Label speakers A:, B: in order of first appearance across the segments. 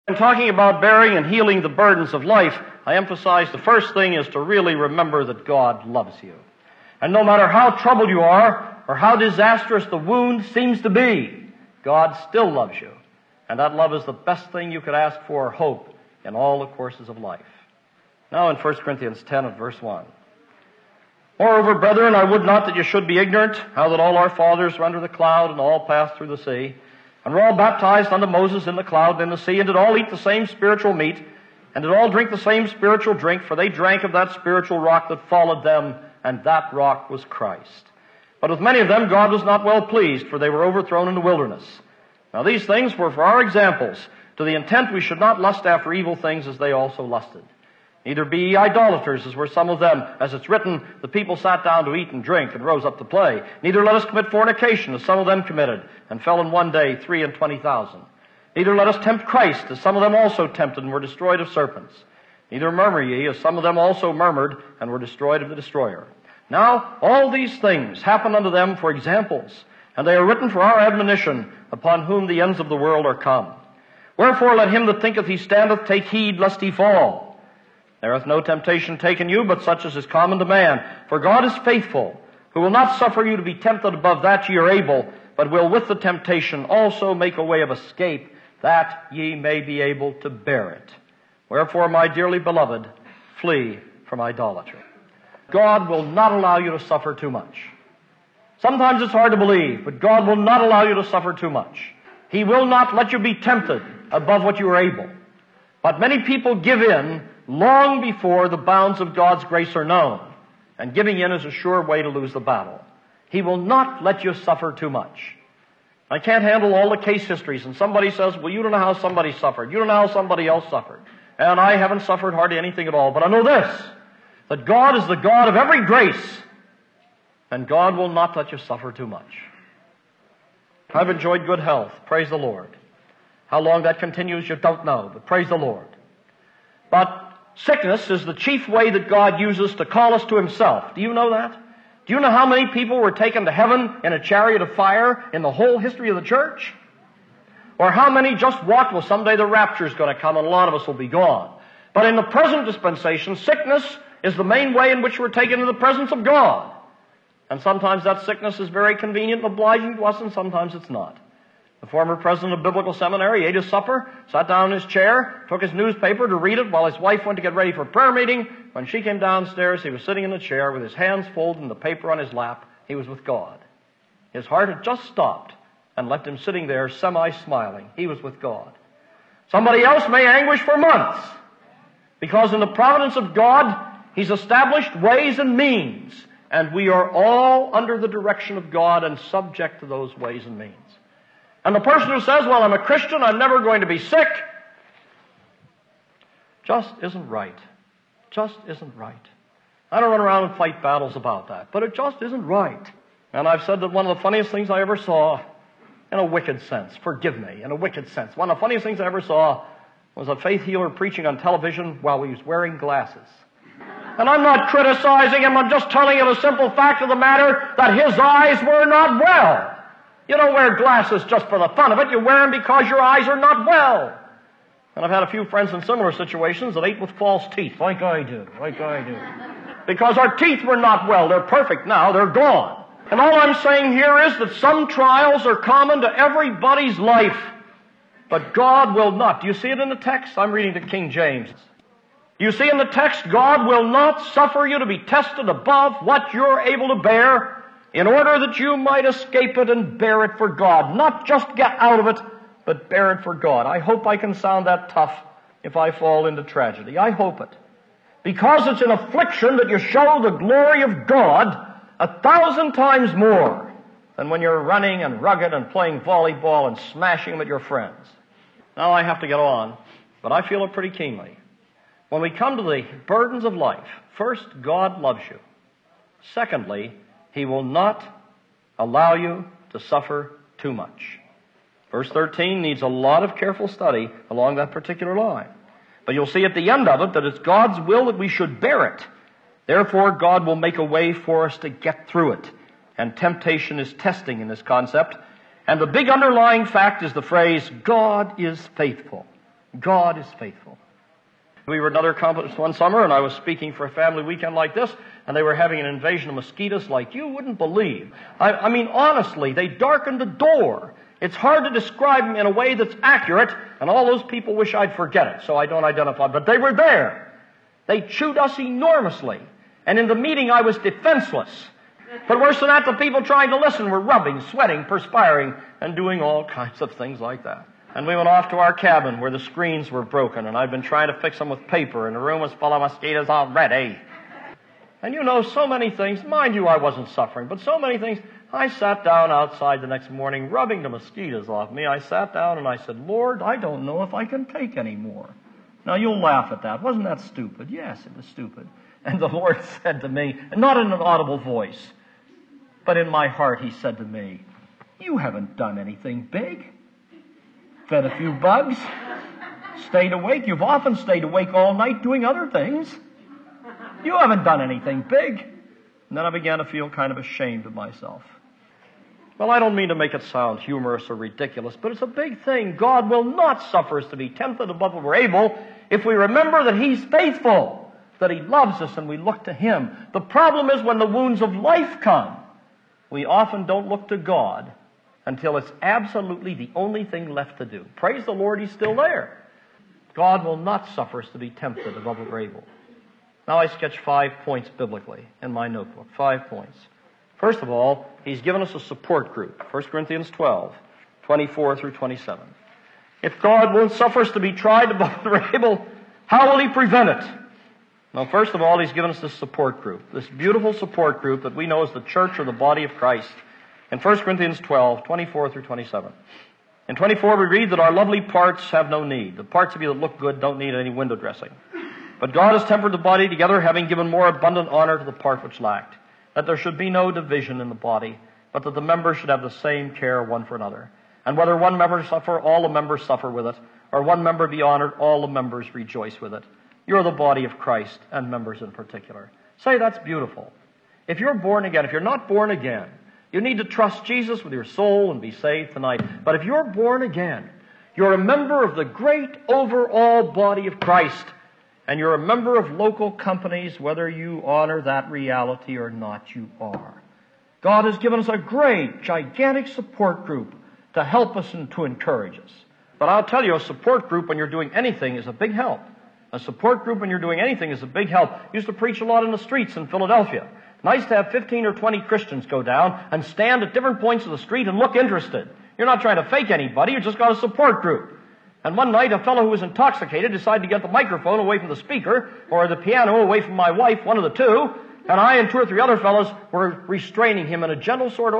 A: In talking about bearing and healing the burdens of life, I emphasize the first thing is to really remember that God loves you. And no matter how troubled you are or how disastrous the wound seems to be, God still loves you. And that love is the best thing you could ask for or hope in all the courses of life. Now in 1 Corinthians 10 and verse 1. Moreover, brethren, I would not that you should be ignorant, how that all our fathers were under the cloud and all passed through the sea, and were all baptized unto Moses in the cloud and in the sea, and did all eat the same spiritual meat, and did all drink the same spiritual drink, for they drank of that spiritual rock that followed them, and that rock was Christ. But with many of them God was not well pleased, for they were overthrown in the wilderness. Now these things were for our examples, to the intent we should not lust after evil things as they also lusted. Neither be ye idolaters, as were some of them. As it's written, the people sat down to eat and drink, and rose up to play. Neither let us commit fornication, as some of them committed, and fell in one day 23,000. Neither let us tempt Christ, as some of them also tempted, and were destroyed of serpents. Neither murmur ye, as some of them also murmured, and were destroyed of the destroyer. Now all these things happen unto them for examples, and they are written for our admonition, upon whom the ends of the world are come. Wherefore let him that thinketh he standeth take heed lest he fall. There hath no temptation taken you, but such as is common to man. For God is faithful, who will not suffer you to be tempted above that ye are able, but will with the temptation also make a way of escape, that ye may be able to bear it. Wherefore, my dearly beloved, flee from idolatry. God will not allow you to suffer too much. Sometimes it's hard to believe, but God will not allow you to suffer too much. He will not let you be tempted above what you are able. But many people give in long before the bounds of God's grace are known. And giving in is a sure way to lose the battle. He will not let you suffer too much. I can't handle all the case histories, and somebody says, well, you don't know how somebody suffered. You don't know how somebody else suffered. And I haven't suffered hardly anything at all. But I know this, that God is the God of every grace, and God will not let you suffer too much. I've enjoyed good health. Praise the Lord. How long that continues, you don't know, but praise the Lord. But sickness is the chief way that God uses to call us to Himself. Do you know that? Do you know how many people were taken to heaven in a chariot of fire in the whole history of the church? Or how many just walked, well, someday the rapture's going to come and a lot of us will be gone. But in the present dispensation, sickness is the main way in which we're taken to the presence of God. And sometimes that sickness is very convenient and obliging to us, and sometimes it's not. The former president of Biblical Seminary ate his supper, sat down in his chair, took his newspaper to read it while his wife went to get ready for prayer meeting. When she came downstairs, he was sitting in the chair with his hands folded and the paper on his lap. He was with God. His heart had just stopped and left him sitting there semi-smiling. He was with God. Somebody else may anguish for months, because in the providence of God, He's established ways and means, and we are all under the direction of God and subject to those ways and means. And the person who says, well, I'm a Christian, I'm never going to be sick, just isn't right. Just isn't right. I don't run around and fight battles about that, but it just isn't right. And I've said that one of the funniest things I ever saw, in a wicked sense, forgive me, in a wicked sense, one of the funniest things I ever saw was a faith healer preaching on television while he was wearing glasses. And I'm not criticizing him, I'm just telling you the simple fact of the matter that his eyes were not well. You don't wear glasses just for the fun of it. You wear them because your eyes are not well. And I've had a few friends in similar situations that ate with false teeth, like I do. Because our teeth were not well. They're perfect now. They're gone. And all I'm saying here is that some trials are common to everybody's life. But God will not. Do you see it in the text? I'm reading the King James. Do you see in the text, God will not suffer you to be tested above what you're able to bear, in order that you might escape it and bear it for God. Not just get out of it, but bear it for God. I hope I can sound that tough if I fall into tragedy. I hope it. Because it's an affliction that you show the glory of God 1,000 times more than when you're running and rugged and playing volleyball and smashing them at your friends. Now I have to get on, but I feel it pretty keenly. When we come to the burdens of life, first, God loves you. Secondly, He will not allow you to suffer too much. Verse 13 needs a lot of careful study along that particular line. But you'll see at the end of it that it's God's will that we should bear it. Therefore, God will make a way for us to get through it. And temptation is testing in this concept. And the big underlying fact is the phrase, God is faithful. God is faithful. We were at another conference one summer, and I was speaking for a family weekend like this, and they were having an invasion of mosquitoes like you wouldn't believe. I mean, honestly, they darkened the door. It's hard to describe them in a way that's accurate, and all those people wish I'd forget it, so I don't identify, but they were there. They chewed us enormously, and in the meeting I was defenseless. But worse than that, the people trying to listen were rubbing, sweating, perspiring, and doing all kinds of things like that. And we went off to our cabin where the screens were broken, and I'd been trying to fix them with paper, and the room was full of mosquitoes already. And you know, so many things, mind you, I wasn't suffering, but so many things. I sat down outside the next morning, rubbing the mosquitoes off me. I sat down and I said, Lord, I don't know if I can take any more. Now, you'll laugh at that. Wasn't that stupid? Yes, it was stupid. And the Lord said to me, not in an audible voice, but in my heart, He said to me, you haven't done anything big. Fed a few bugs, stayed awake. You've often stayed awake all night doing other things. You haven't done anything big. And then I began to feel kind of ashamed of myself. Well, I don't mean to make it sound humorous or ridiculous, but it's a big thing. God will not suffer us to be tempted above what we're able if we remember that He's faithful, that He loves us, and we look to Him. The problem is when the wounds of life come, we often don't look to God until it's absolutely the only thing left to do. Praise the Lord, He's still there. God will not suffer us to be tempted above what we're able. Now I sketch 5 points biblically in my notebook. 5 points. First of all, He's given us a support group. 1 Corinthians 12, 24 through 27. If God won't suffer us to be tried above what we're able, how will He prevent it? Now, first of all, He's given us this support group, this beautiful support group that we know as the church or the body of Christ. In 1 Corinthians 12, 24 through 27. In 24, we read that our lovely parts have no need. The parts of you that look good don't need any window dressing. But God has tempered the body together, having given more abundant honor to the part which lacked, that there should be no division in the body, but that the members should have the same care one for another. And whether one member suffer, all the members suffer with it, or one member be honored, all the members rejoice with it. You're the body of Christ, and members in particular. Say, that's beautiful. If you're born again, if you're not born again, you need to trust Jesus with your soul and be saved tonight. But if you're born again, you're a member of the great overall body of Christ, and you're a member of local companies, whether you honor that reality or not, you are. God has given us a great, gigantic support group to help us and to encourage us. But I'll tell you, a support group when you're doing anything is a big help. A support group when you're doing anything is a big help. I used to preach a lot in the streets in Philadelphia. Nice to have 15 or 20 Christians go down and stand at different points of the street and look interested. You're not trying to fake anybody, you've just got a support group. And one night, a fellow who was intoxicated decided to get the microphone away from the speaker, or the piano away from my wife, one of the two, and I and 2 or 3 other fellows were restraining him in a gentle sort of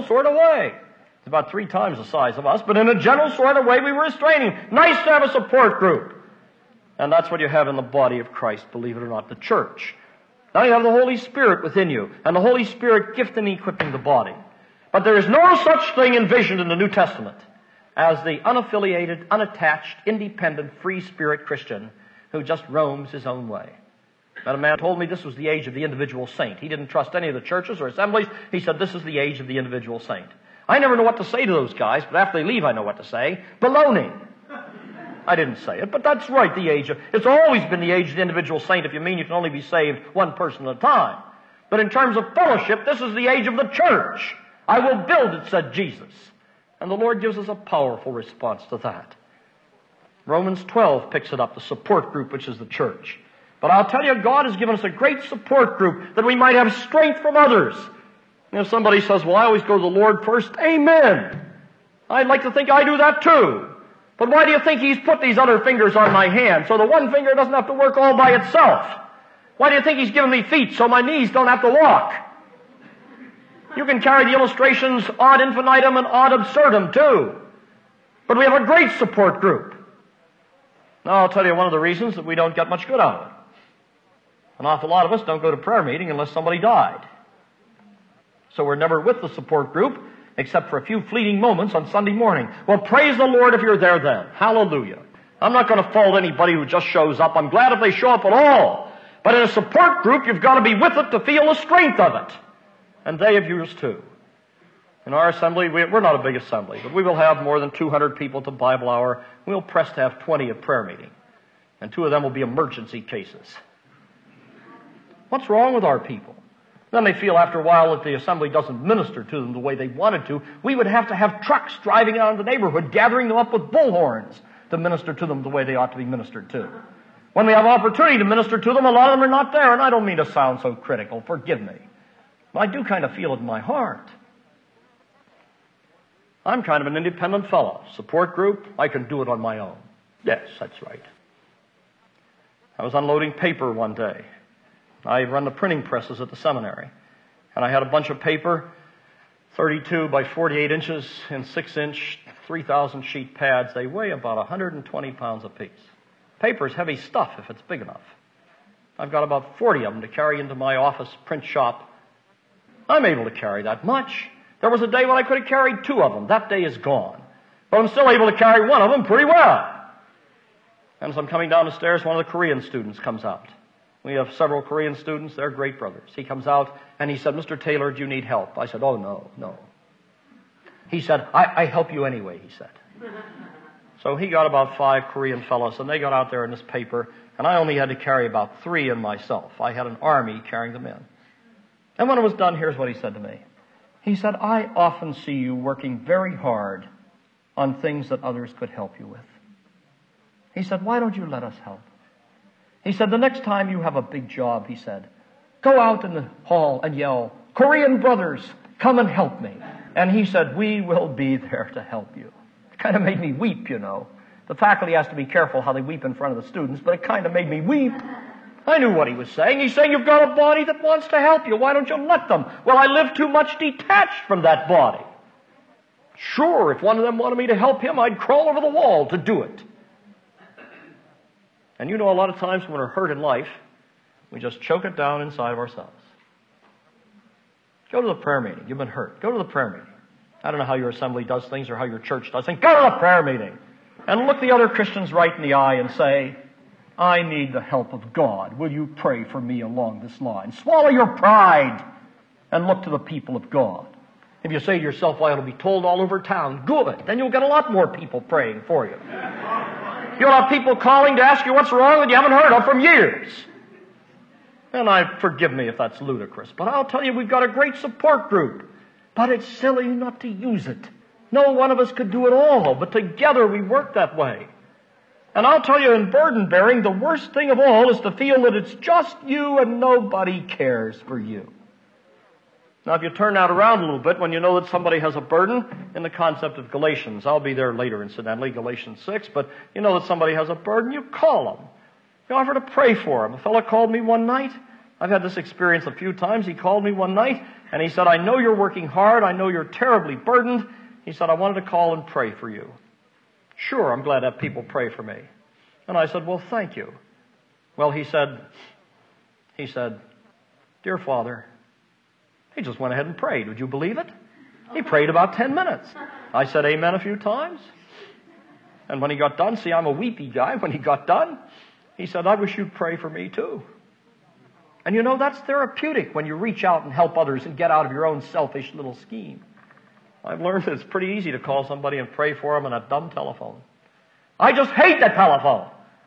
A: way. It's about 3 times the size of us, but in a gentle sort of way we were restraining him. Nice to have a support group. And that's what you have in the body of Christ, believe it or not, the church. Now you have the Holy Spirit within you, and the Holy Spirit gifting and equipping the body. But there is no such thing envisioned in the New Testament as the unaffiliated, unattached, independent, free spirit Christian who just roams his own way. And a man told me this was the age of the individual saint. He didn't trust any of the churches or assemblies. He said this is the age of the individual saint. I never know what to say to those guys, but after they leave I know what to say. Baloney. I didn't say it, but that's right, it's always been the age of the individual saint if you mean you can only be saved one person at a time. But in terms of fellowship, this is the age of the church. I will build it, said Jesus. And the Lord gives us a powerful response to that. Romans 12 picks it up, the support group, which is the church. But I'll tell you, God has given us a great support group that we might have strength from others. You know, somebody says, well, I always go to the Lord first. Amen. I'd like to think I do that too. But why do you think He's put these other fingers on my hand so the one finger doesn't have to work all by itself? Why do you think He's given me feet so my knees don't have to walk? You can carry the illustrations ad infinitum and ad absurdum too. But we have a great support group. Now I'll tell you one of the reasons that we don't get much good out of it. An awful lot of us don't go to prayer meeting unless somebody died. So we're never with the support group except for a few fleeting moments on Sunday morning. Well, praise the Lord if you're there then. Hallelujah. I'm not going to fault anybody who just shows up. I'm glad if they show up at all. But in a support group, you've got to be with it to feel the strength of it. And they of yours too. In our assembly, we're not a big assembly, but we will have more than 200 people to Bible hour. We'll press to have 20 at prayer meeting. And 2 of them will be emergency cases. What's wrong with our people? Then they feel after a while that the assembly doesn't minister to them the way they wanted to. We would have to have trucks driving out in the neighborhood, gathering them up with bullhorns to minister to them the way they ought to be ministered to. When we have opportunity to minister to them, a lot of them are not there. And I don't mean to sound so critical. Forgive me. But I do kind of feel it in my heart. I'm kind of an independent fellow. Support group, I can do it on my own. Yes, that's right. I was unloading paper one day. I run the printing presses at the seminary. And I had a bunch of paper, 32 by 48 inches in 6-inch, 3,000 sheet pads. They weigh about 120 pounds apiece. Paper's heavy stuff if it's big enough. I've got about 40 of them to carry into my office print shop. I'm able to carry that much. There was a day when I could have carried 2 of them. That day is gone. But I'm still able to carry 1 of them pretty well. And as I'm coming down the stairs, one of the Korean students comes out. We have several Korean students. They're great brothers. He comes out and he said, Mr. Taylor, do you need help? I said, oh, no. He said, I help you anyway, he said. So he got about 5 Korean fellows, and they got out there in this paper, and I only had to carry about 3 in myself. I had an army carrying them in. And when it was done, here's what he said to me. He said, I often see you working very hard on things that others could help you with. He said, why don't you let us help? He said, the next time you have a big job, he said, go out in the hall and yell, Korean brothers, come and help me. And he said, we will be there to help you. It kind of made me weep, you know. The faculty has to be careful how they weep in front of the students, but it kind of made me weep. I knew what he was saying. He's saying, you've got a body that wants to help you. Why don't you let them? Well, I live too much detached from that body. Sure, if one of them wanted me to help him, I'd crawl over the wall to do it. And you know, a lot of times when we're hurt in life, we just choke it down inside of ourselves. Go to the prayer meeting. You've been hurt. Go to the prayer meeting. I don't know how your assembly does things or how your church does things. Go to the prayer meeting. And look the other Christians right in the eye and say, I need the help of God. Will you pray for me along this line? Swallow your pride and look to the people of God. If you say to yourself, well, it'll be told all over town, good. Then you'll get a lot more people praying for you. You'll have people calling to ask you what's wrong that you haven't heard of from years. And forgive me if that's ludicrous, but I'll tell you, we've got a great support group. But it's silly not to use it. No one of us could do it all, but together we work that way. And I'll tell you, in burden bearing, the worst thing of all is to feel that it's just you and nobody cares for you. Now, if you turn that around a little bit, when you know that somebody has a burden, in the concept of Galatians, I'll be there later incidentally, Galatians 6, but you know that somebody has a burden, you call them. You offer to pray for them. A fellow called me one night. I've had this experience a few times. He called me one night, and he said, I know you're working hard. I know you're terribly burdened. He said, I wanted to call and pray for you. Sure, I'm glad to have people pray for me. And I said, well, thank you. Well, he said, dear Father, he just went ahead and prayed. Would you believe it? He prayed about 10 minutes. I said amen a few times. And when he got done, see, I'm a weepy guy. When he got done, he said, I wish you'd pray for me too. And you know, that's therapeutic when you reach out and help others and get out of your own selfish little scheme. I've learned that it's pretty easy to call somebody and pray for them on a dumb telephone. I just hate that telephone.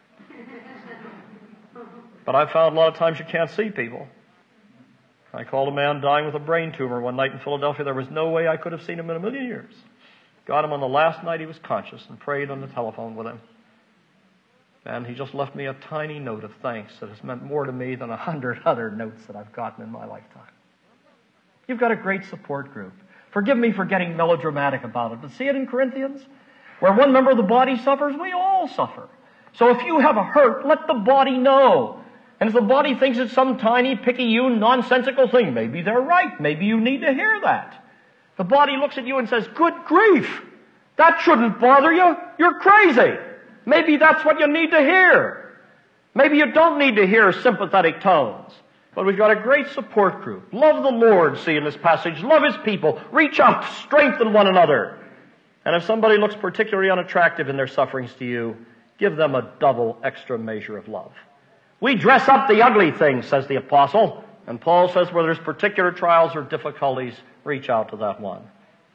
A: But I've found a lot of times you can't see people. I called a man dying with a brain tumor one night in Philadelphia. There was no way I could have seen him in a million years. Got him on the last night he was conscious and prayed on the telephone with him. And he just left me a tiny note of thanks that has meant more to me than 100 other notes that I've gotten in my lifetime. You've got a great support group. Forgive me for getting melodramatic about it, but see it in Corinthians? Where one member of the body suffers, we all suffer. So if you have a hurt, let the body know. And if the body thinks it's some tiny, picayune, nonsensical thing, maybe they're right. Maybe you need to hear that. The body looks at you and says, good grief, that shouldn't bother you. You're crazy. Maybe that's what you need to hear. Maybe you don't need to hear sympathetic tones. But we've got a great support group. Love the Lord, see in this passage. Love His people. Reach out to strengthen one another. And if somebody looks particularly unattractive in their sufferings to you, give them a double extra measure of love. We dress up the ugly things, says the apostle. And Paul says where there's particular trials or difficulties, reach out to that one.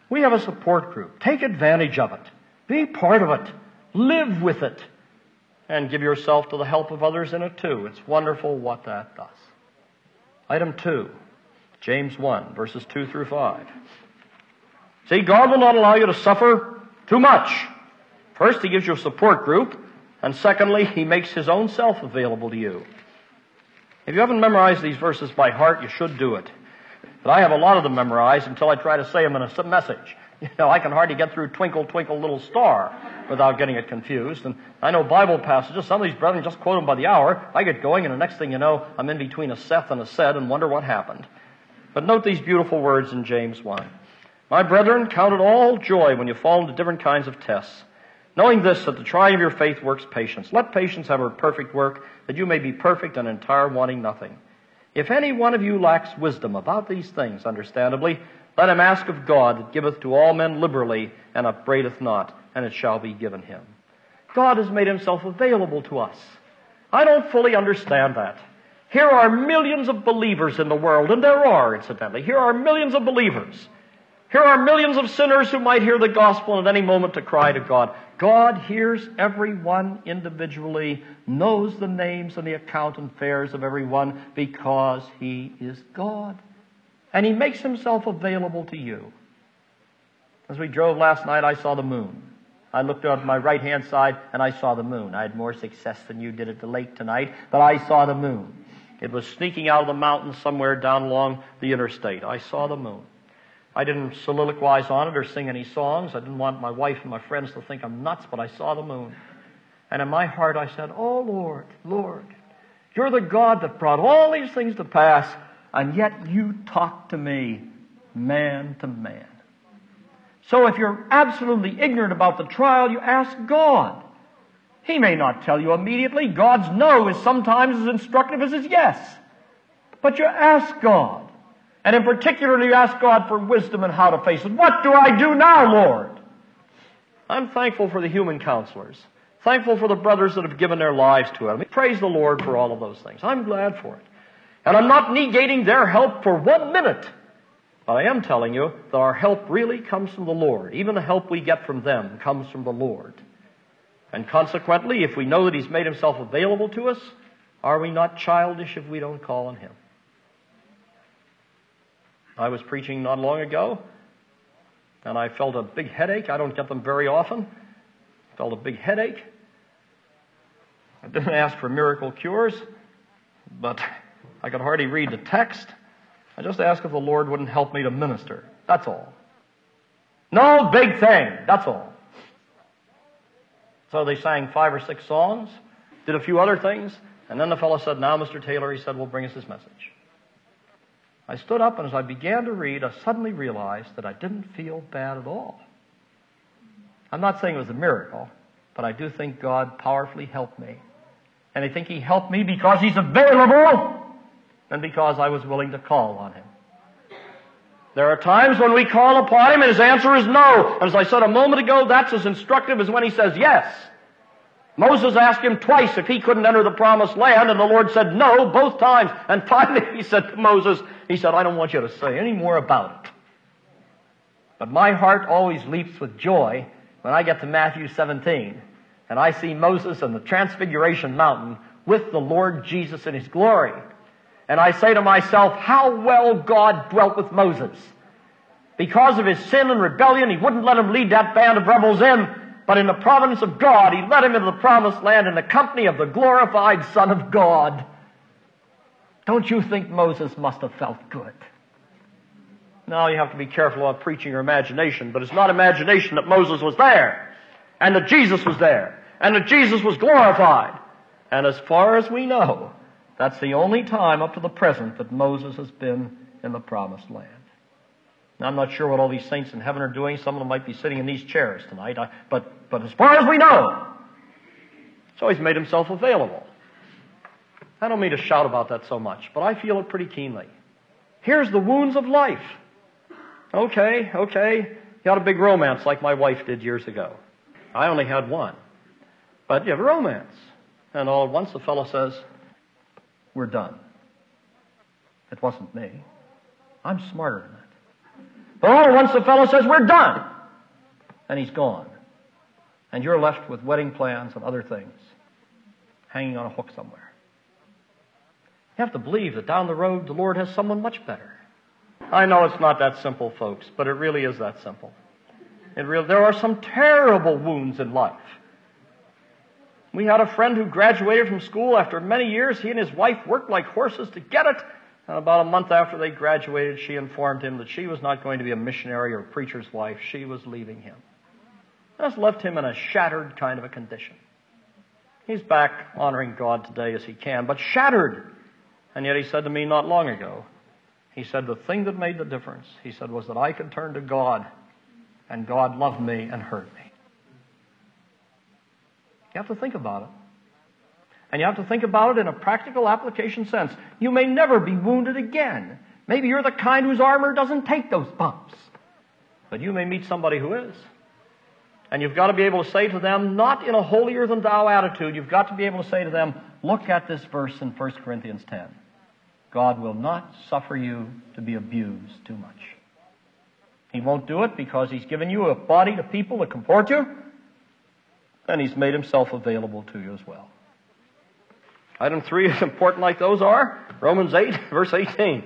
A: We have a support group. Take advantage of it. Be part of it. Live with it. And give yourself to the help of others in it too. It's wonderful what that does. Item 2, James 1, verses 2 through 5. See, God will not allow you to suffer too much. First, He gives you a support group. And secondly, He makes His own self available to you. If you haven't memorized these verses by heart, you should do it. But I have a lot of them memorized until I try to say them in a message. You know, I can hardly get through Twinkle, Twinkle, Little Star without getting it confused. And I know Bible passages, some of these brethren just quote them by the hour. I get going, and the next thing you know, I'm in between a Seth and a said and wonder what happened. But note these beautiful words in James 1. My brethren, count it all joy when you fall into different kinds of tests, knowing this, that the trying of your faith works patience. Let patience have her perfect work, that you may be perfect and entire, wanting nothing. If any one of you lacks wisdom about these things, understandably, let him ask of God, that giveth to all men liberally, and upbraideth not, and it shall be given him. God has made Himself available to us. I don't fully understand that. Here are millions of believers in the world, and there are, incidentally. Here are millions of believers. Here are millions of sinners who might hear the gospel at any moment to cry to God. God hears everyone individually, knows the names and the account and fares of everyone, because He is God. And He makes Himself available to you. As we drove last night, I saw the moon. I looked out my right-hand side, and I saw the moon. I had more success than you did at the lake tonight, but I saw the moon. It was sneaking out of the mountains somewhere down along the interstate. I saw the moon. I didn't soliloquize on it or sing any songs. I didn't want my wife and my friends to think I'm nuts, but I saw the moon. And in my heart I said, oh Lord, Lord, You're the God that brought all these things to pass, and yet You talk to me man to man. So if you're absolutely ignorant about the trial, you ask God. He may not tell you immediately. God's no is sometimes as instructive as His yes. But you ask God. And in particular, you ask God for wisdom and how to face it. What do I do now, Lord? I'm thankful for the human counselors. Thankful for the brothers that have given their lives to it. Praise the Lord for all of those things. I'm glad for it. And I'm not negating their help for 1 minute. But I am telling you that our help really comes from the Lord. Even the help we get from them comes from the Lord. And consequently, if we know that He's made Himself available to us, are we not childish if we don't call on Him? I was preaching not long ago, and I felt a big headache. I don't get them very often. I felt a big headache. I didn't ask for miracle cures, but I could hardly read the text. I just asked if the Lord wouldn't help me to minister. That's all. No big thing. That's all. So they sang 5 or 6 songs, did a few other things, and then the fellow said, now, Mr. Taylor, he said, will bring us his message. I stood up, and as I began to read, I suddenly realized that I didn't feel bad at all. I'm not saying it was a miracle, but I do think God powerfully helped me. And I think He helped me because He's available and because I was willing to call on Him. There are times when we call upon Him and His answer is no. And as I said a moment ago, that's as instructive as when He says yes. Moses asked Him twice if he couldn't enter the promised land, and the Lord said no both times. And finally He said to Moses, He said, I don't want you to say any more about it. But my heart always leaps with joy when I get to Matthew 17, and I see Moses on the Transfiguration Mountain with the Lord Jesus in His glory. And I say to myself, how well God dwelt with Moses. Because of his sin and rebellion, He wouldn't let him lead that band of rebels in. But in the providence of God, He led him into the promised land in the company of the glorified Son of God. Don't you think Moses must have felt good? Now, you have to be careful about preaching your imagination, but it's not imagination that Moses was there, and that Jesus was there, and that Jesus was glorified. And as far as we know, that's the only time up to the present that Moses has been in the promised land. Now, I'm not sure what all these saints in heaven are doing. Some of them might be sitting in these chairs tonight. But as far as we know, so He's made Himself available. I don't mean to shout about that so much, but I feel it pretty keenly. Here's the wounds of life. Okay. You had a big romance like my wife did years ago. I only had one. But you have a romance. And all at once the fellow says, we're done. It wasn't me. I'm smarter than that. But all at once the fellow says, we're done. And he's gone. And you're left with wedding plans and other things hanging on a hook somewhere. You have to believe that down the road the Lord has someone much better. I know it's not that simple, folks, but it really is that simple. There are some terrible wounds in life. We had a friend who graduated from school after many years. He and his wife worked like horses to get it. And about a month after they graduated, she informed him that she was not going to be a missionary or a preacher's wife. She was leaving him. That's left him in a shattered kind of a condition. He's back honoring God today as he can, but shattered. And yet he said to me not long ago, he said, the thing that made the difference, he said, was that I could turn to God, and God loved me and heard me. You have to think about it. And you have to think about it in a practical application sense. You may never be wounded again. Maybe you're the kind whose armor doesn't take those bumps. But you may meet somebody who is. And you've got to be able to say to them, not in a holier-than-thou attitude, you've got to be able to say to them, look at this verse in 1 Corinthians 10. God will not suffer you to be abused too much. He won't do it because He's given you a body to people that comport you, and He's made Himself available to you as well. Item 3 is important like those are. Romans 8, verse 18.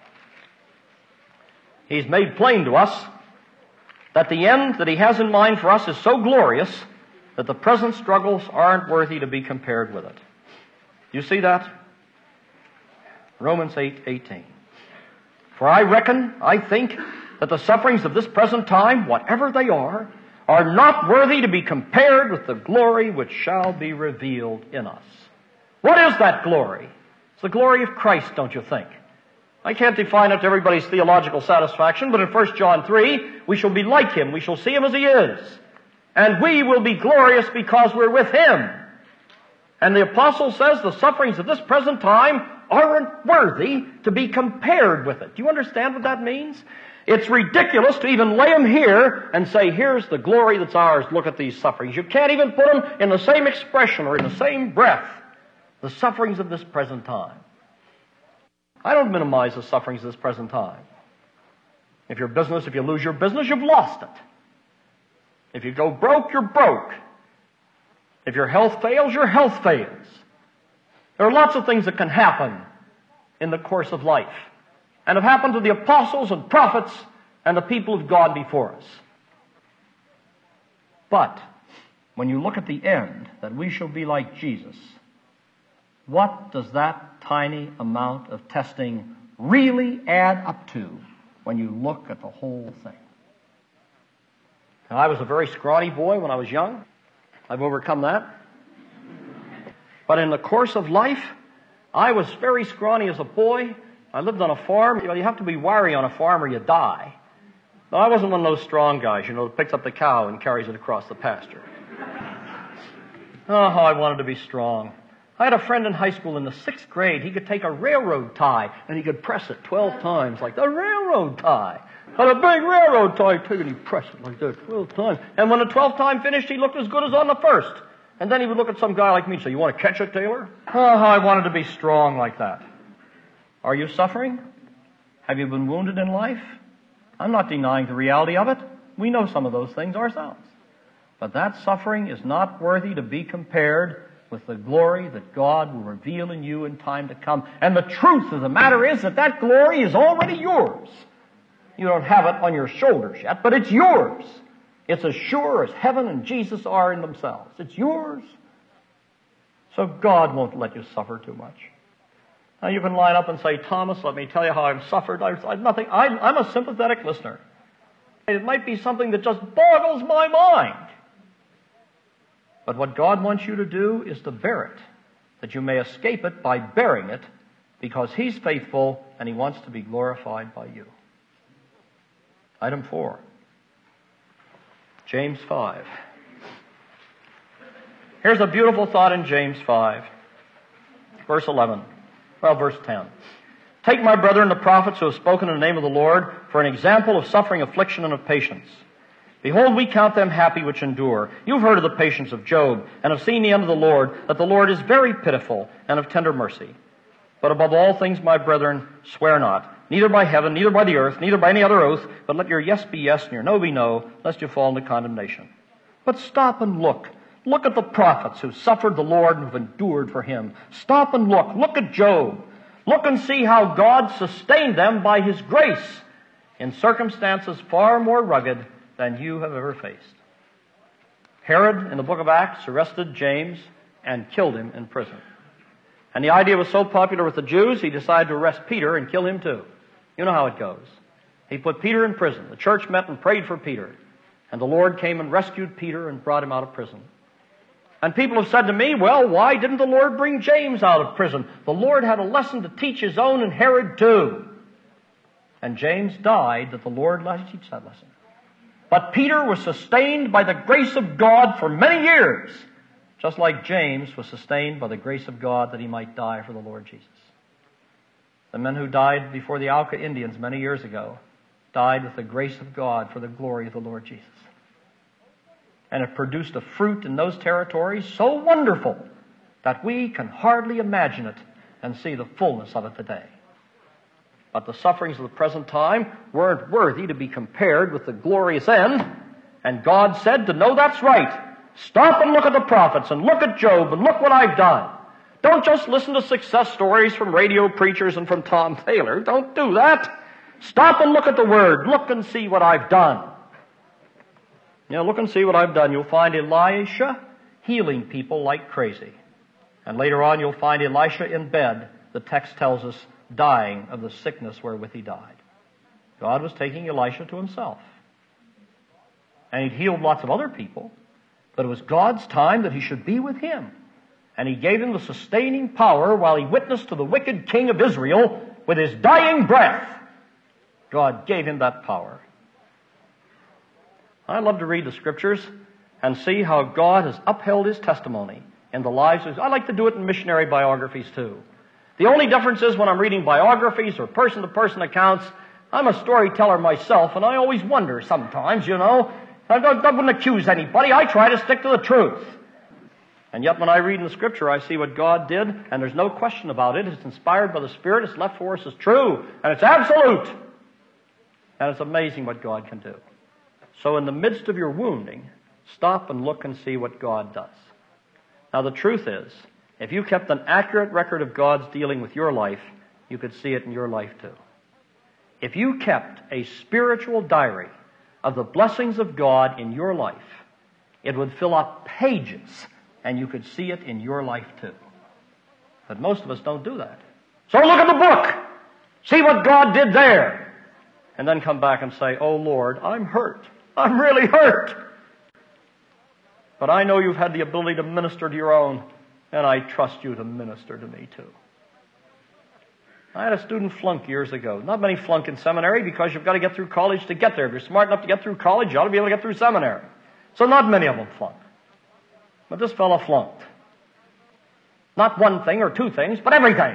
A: He's made plain to us that the end that He has in mind for us is so glorious that the present struggles aren't worthy to be compared with it. Do you see that? Romans 8:18. For I think that the sufferings of this present time, whatever they are not worthy to be compared with the glory which shall be revealed in us. What is that glory? It's the glory of Christ, don't you think? I can't define it to everybody's theological satisfaction, but in 1 John 3, we shall be like Him. We shall see Him as He is. And we will be glorious because we're with Him. And the apostle says the sufferings of this present time aren't worthy to be compared with it. Do you understand what that means? It's ridiculous to even lay them here and say, here's the glory that's ours. Look at these sufferings. You can't even put them in the same expression or in the same breath. The sufferings of this present time. I don't minimize the sufferings of this present time. If you lose your business, you've lost it. If you go broke, you're broke. If your health fails, your health fails. There are lots of things that can happen in the course of life, and have happened to the apostles and prophets and the people of God before us. But when you look at the end, that we shall be like Jesus, what does that tiny amount of testing really add up to when you look at the whole thing? Now, I was a very scrawny boy when I was young. I've overcome that. But in the course of life, I was very scrawny as a boy. I lived on a farm. You have to be wiry on a farm or you die. No, I wasn't one of those strong guys, that picks up the cow and carries it across the pasture. Oh, how I wanted to be strong. I had a friend in high school in the 6th grade. He could take a railroad tie and he could press it 12 times like the railroad tie. Had a big railroad tie, take it and he'd press it like that 12 times. And when the 12th time finished, he looked as good as on the first. And then he would look at some guy like me and say, you want to catch it, Taylor? Oh, how I wanted to be strong like that. Are you suffering? Have you been wounded in life? I'm not denying the reality of it. We know some of those things ourselves. But that suffering is not worthy to be compared with the glory that God will reveal in you in time to come. And the truth of the matter is that glory is already yours. You don't have it on your shoulders yet, but it's yours. It's as sure as heaven and Jesus are in themselves. It's yours. So God won't let you suffer too much. Now you can line up and say, Thomas, let me tell you how I've suffered. I'm a sympathetic listener. It might be something that just boggles my mind. But what God wants you to do is to bear it, that you may escape it by bearing it, because He's faithful and He wants to be glorified by you. Item 4. James 5. Here's a beautiful thought in James 5. Verse 10. Take my brethren the prophets who have spoken in the name of the Lord for an example of suffering, affliction, and of patience. Behold, we count them happy which endure. You've heard of the patience of Job, and have seen the end of the Lord, that the Lord is very pitiful and of tender mercy. But above all things, my brethren, swear not, neither by heaven, neither by the earth, neither by any other oath, but let your yes be yes and your no be no, lest you fall into condemnation. But stop and look. Look at the prophets who suffered the Lord and have endured for Him. Stop and look. Look at Job. Look and see how God sustained them by His grace in circumstances far more rugged than you have ever faced. Herod, in the book of Acts, arrested James and killed him in prison. And the idea was so popular with the Jews, he decided to arrest Peter and kill him too. You know how it goes. He put Peter in prison. The church met and prayed for Peter. And the Lord came and rescued Peter and brought him out of prison. And people have said to me, well, why didn't the Lord bring James out of prison? The Lord had a lesson to teach His own and Herod too. And James died that the Lord let him teach that lesson. But Peter was sustained by the grace of God for many years, just like James was sustained by the grace of God that he might die for the Lord Jesus. The men who died before the Auca Indians many years ago died with the grace of God for the glory of the Lord Jesus. And it produced a fruit in those territories so wonderful that we can hardly imagine it and see the fullness of it today. But the sufferings of the present time weren't worthy to be compared with the glorious end. And God said, to know that's right, stop and look at the prophets and look at Job and look what I've done. Don't just listen to success stories from radio preachers and from Tom Taylor. Don't do that. Stop and look at the Word. Look and see what I've done. Look and see what I've done. You'll find Elisha healing people like crazy. And later on you'll find Elisha in bed, the text tells us, dying of the sickness wherewith he died. God was taking Elisha to Himself. And He'd healed lots of other people, but it was God's time that He should be with him. And He gave him the sustaining power while he witnessed to the wicked king of Israel with his dying breath. God gave him that power. I love to read the Scriptures and see how God has upheld His testimony in the lives of... I like to do it in missionary biographies too. The only difference is when I'm reading biographies or person-to-person accounts, I'm a storyteller myself, and I always wonder sometimes, I wouldn't accuse anybody. I try to stick to the truth. And yet when I read in the Scripture, I see what God did, and there's no question about it. It's inspired by the Spirit. It's left for us as true, and it's absolute. And it's amazing what God can do. So in the midst of your wounding, stop and look and see what God does. Now the truth is, if you kept an accurate record of God's dealing with your life, you could see it in your life too. If you kept a spiritual diary of the blessings of God in your life, it would fill up pages, and you could see it in your life too. But most of us don't do that. So look at the book. See what God did there. And then come back and say, oh Lord, I'm hurt. I'm really hurt. But I know You've had the ability to minister to your own, and I trust You to minister to me too. I had a student flunk years ago. Not many flunk in seminary because you've got to get through college to get there. If you're smart enough to get through college, you ought to be able to get through seminary. So not many of them flunk. But this fellow flunked. Not one thing or two things, but everything.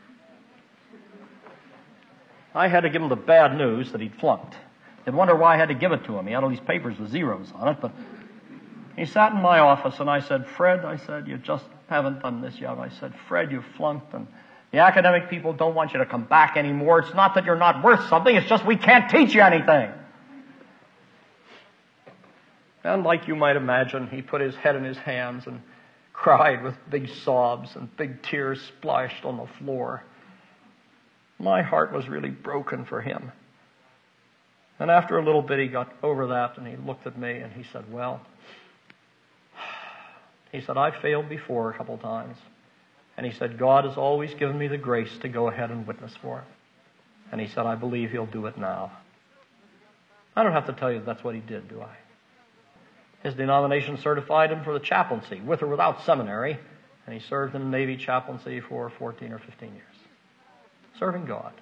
A: I had to give him the bad news that he'd flunked. They'd wonder why I had to give it to him. He had all these papers with zeros on it, but he sat in my office and I said, Fred, I said, you just haven't done this yet. I said, Fred, you flunked, and the academic people don't want you to come back anymore. It's not that you're not worth something, it's just we can't teach you anything. And like you might imagine, he put his head in his hands and cried with big sobs and big tears splashed on the floor. My heart was really broken for him. And after a little bit, he got over that, and he looked at me, and he said, well, he said, I failed before a couple times. And he said, God has always given me the grace to go ahead and witness for Him. And he said, I believe He'll do it now. I don't have to tell you that's what he did, do I? His denomination certified him for the chaplaincy, with or without seminary, and he served in the Navy chaplaincy for 14 or 15 years. Serving God.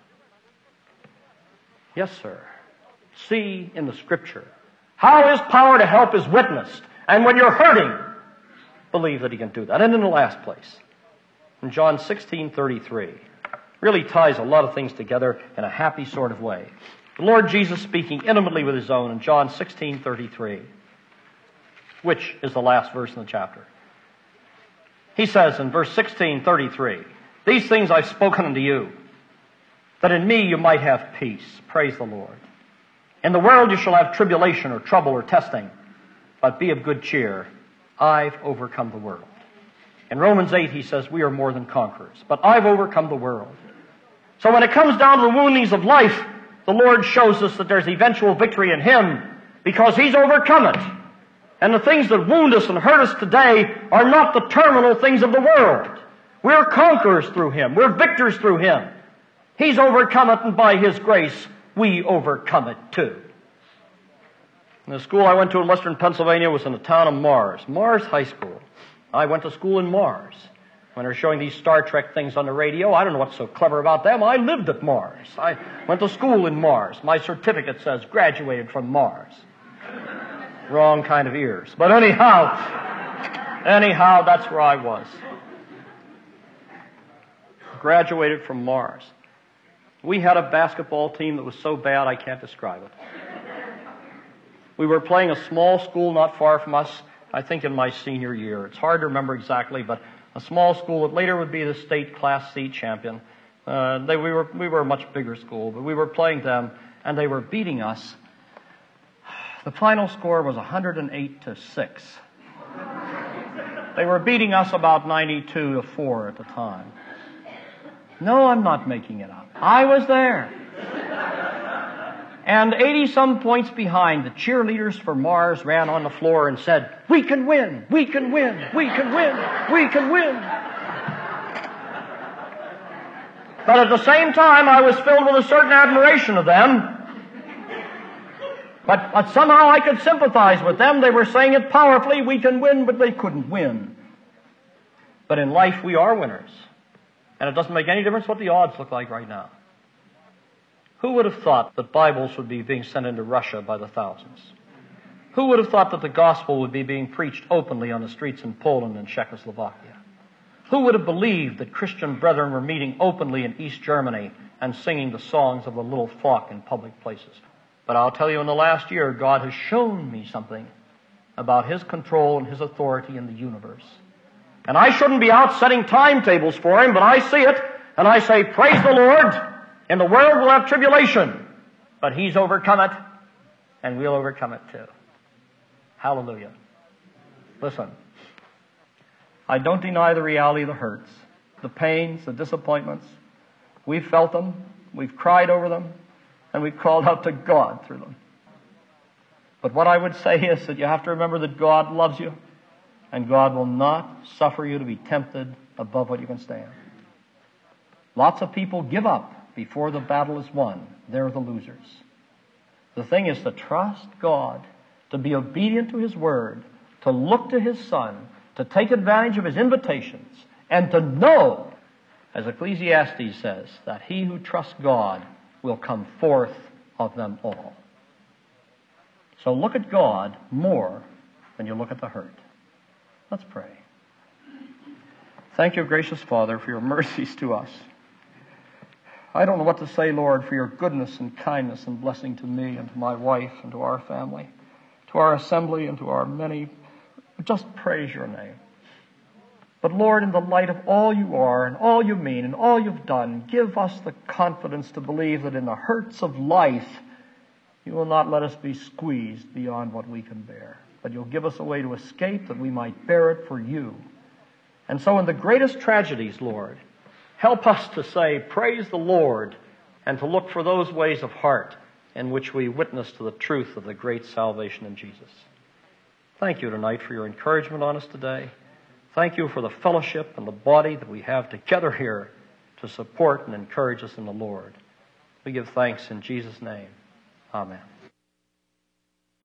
A: Yes, sir. See in the Scripture how His power to help is witnessed. And when you're hurting, believe that He can do that. And in the last place, in John 16:33, really ties a lot of things together in a happy sort of way. The Lord Jesus speaking intimately with His own in John 16:33, which is the last verse in the chapter. He says in verse 16:33, These things I've spoken unto you, that in me you might have peace. Praise the Lord. In the world you shall have tribulation or trouble or testing, but be of good cheer. I've overcome the world. In Romans 8 he says, we are more than conquerors, but I've overcome the world. So when it comes down to the woundings of life, the Lord shows us that there's eventual victory in Him because He's overcome it. And the things that wound us and hurt us today are not the terminal things of the world. We're conquerors through Him. We're victors through Him. He's overcome it, and by His grace, we overcome it too. And the school I went to in western Pennsylvania was in the town of Mars High School. I went to school in Mars. When they're showing these Star Trek things on the radio, I don't know what's so clever about them. I lived at Mars. I went to school in Mars. My certificate says graduated from Mars. Wrong kind of ears. But anyhow, that's where I was. Graduated from Mars. We had a basketball team that was so bad I can't describe it. We were playing a small school not far from us, I think in my senior year. It's hard to remember exactly, but a small school that later would be the state Class C champion. We were a much bigger school, but we were playing them, and they were beating us. The final score was 108-6. They were beating us about 92-4 at the time. No, I'm not making it up. I was there. And 80-some points behind, the cheerleaders for Mars ran on the floor and said, we can win, we can win, we can win, we can win. But at the same time, I was filled with a certain admiration of them. But somehow I could sympathize with them. They were saying it powerfully, we can win, but they couldn't win. But in life, we are winners. And it doesn't make any difference what the odds look like right now. Who would have thought that Bibles would be being sent into Russia by the thousands? Who would have thought that the gospel would be being preached openly on the streets in Poland and Czechoslovakia? Who would have believed that Christian brethren were meeting openly in East Germany and singing the songs of the little flock in public places? But I'll tell you, in the last year, God has shown me something about His control and His authority in the universe. And I shouldn't be out setting timetables for Him, but I see it, and I say, praise the Lord. In the world we'll have tribulation, but He's overcome it, and we'll overcome it too. Hallelujah. Listen, I don't deny the reality of the hurts, the pains, the disappointments. We've felt them, we've cried over them, and we've called out to God through them. But what I would say is that you have to remember that God loves you, and God will not suffer you to be tempted above what you can stand. Lots of people give up before the battle is won. They're the losers. The thing is to trust God, to be obedient to His Word, to look to His Son, to take advantage of His invitations, and to know, as Ecclesiastes says, that he who trusts God will come forth of them all. So look at God more than you look at the hurt. Let's pray. Thank you, gracious Father, for your mercies to us. I don't know what to say, Lord, for your goodness and kindness and blessing to me and to my wife and to our family, to our assembly and to our many. Just praise your name. But Lord, in the light of all you are and all you mean and all you've done, give us the confidence to believe that in the hurts of life, you will not let us be squeezed beyond what we can bear, but you'll give us a way to escape that we might bear it for you. And so in the greatest tragedies, Lord, help us to say, praise the Lord, and to look for those ways of heart in which we witness to the truth of the great salvation in Jesus. Thank you tonight for your encouragement on us today. Thank you for the fellowship and the body that we have together here to support and encourage us in the Lord. We give thanks in Jesus' name. Amen.